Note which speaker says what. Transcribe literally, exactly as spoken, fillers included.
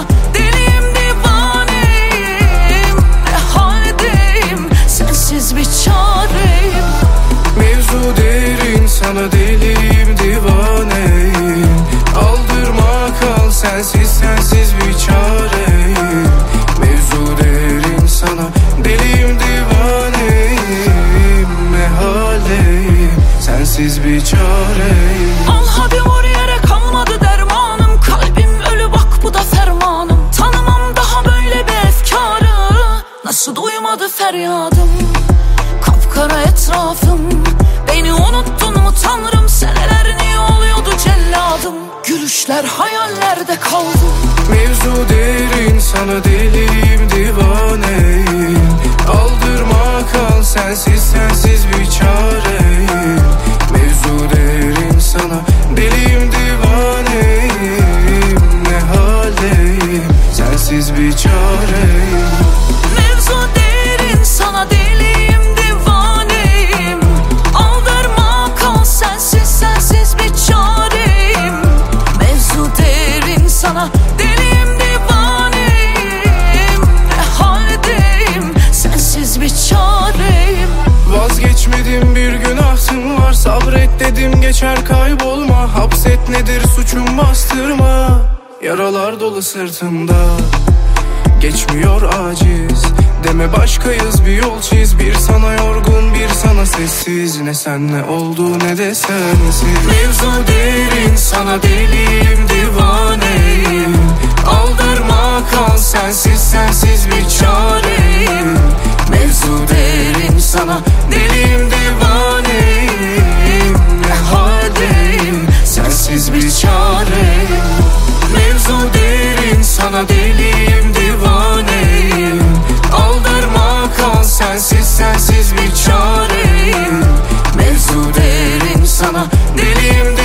Speaker 1: sana deliyim divaneyim. Ne haldeyim sensiz bir çareyim.
Speaker 2: Mevzu derin sana deliyim divaneyim. Aldırma kal sensiz sensiz bir çareyim. Mevzu derin sana deliyim divaneyim. Ne haldeyim sensiz bir çareyim.
Speaker 1: Al hadi vur yere kalmadı dermanım. Kalbim ölü bak bu da fermanım. Tanımam daha böyle bir efkarı. Nasıl duymadı feryadım. Kapkara etrafım. Beni unuttun mu tanrım? Seneler niye oluyordu celladım? Gülüşler hayallerde kaldı.
Speaker 2: Mevzu derin sana deliyim divaneyim. Aldırma kal sensiz sensiz bir çareyim. Mevzu derin sana deliyim divaneyim. Ne haldeyim sensiz bir çareyim.
Speaker 1: Mevzu derin sana deliyim divaneyim. Aldırma kal sensiz sensiz bir çareyim. Mevzu derin sana deliyim divaneyim. Ne haldeyim sensiz bir çareyim.
Speaker 2: Vazgeçmedim bir günahım var, sabret dedim geçer kaybolma. Hapset nedir suçum bastırma, yaralar dolu sırtımda. Geçmiyor aciz deme başkayız bir yol çiz. Bir sana yorgun bir sana sessiz. Ne sen ne oldu ne de sensiz. Mevzu derin sana deliyim divaneyim. Aldırma kal sensiz sensiz bir çareyim. Mevzu derin sana deliyim divaneyim. Ne haldeyim sensiz bir çareyim. Mevzu derin sana deliyim divaneyim. Aldırma kal sensiz sensiz bir çareyim. Mevzu derin sana deliyim